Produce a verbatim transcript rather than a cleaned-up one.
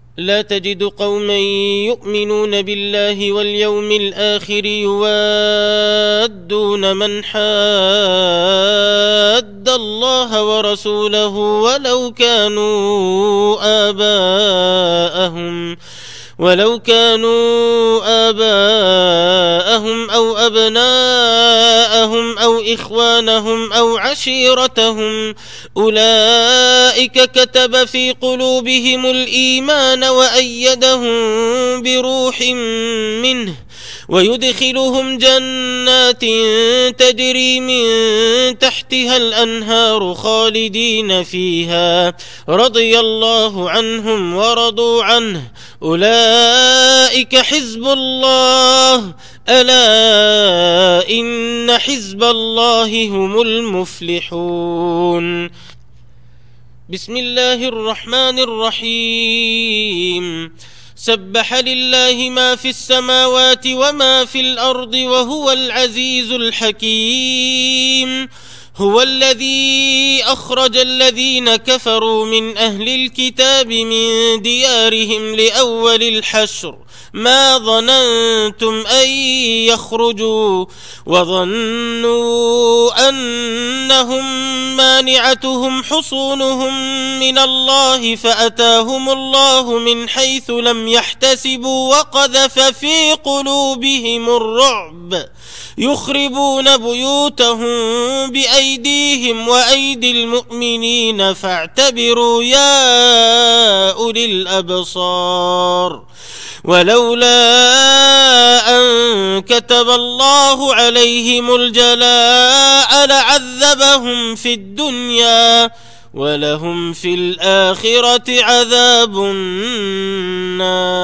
لا تجد قوما يؤمنون بالله واليوم الآخر يوادون من حاد الله ورسوله ولو كانوا آباءهم ولو كانوا آباءهم أو أبناءهم أو إخوانهم أو عشيرتهم أولئك كتب في قلوبهم الإيمان وأيدهم بروح منه ويدخلهم جنات تجري من تحتها الأنهار خالدين فيها رضي الله عنهم ورضوا عنه أولئك حزب الله ألا إن حزب الله هم المفلحون. بسم الله الرحمن الرحيم. سبح لله ما في السماوات وما في الأرض وهو العزيز الحكيم. هو الذي أخرج الذين كفروا من أهل الكتاب من ديارهم لأول الحشر ما ظننتم أن يخرجوا وظنوا أنهم مانعتهم حصونهم من الله فأتاهم الله من حيث لم يحتسبوا وقذف في قلوبهم الرعب يخربون بيوتهم بأيديهم وأيدي المؤمنين فاعتبروا يا أولي الأبصار. ولولا أن كتب الله عليهم الجلاء لعذبهم في الدنيا ولهم في الآخرة عذاب النار.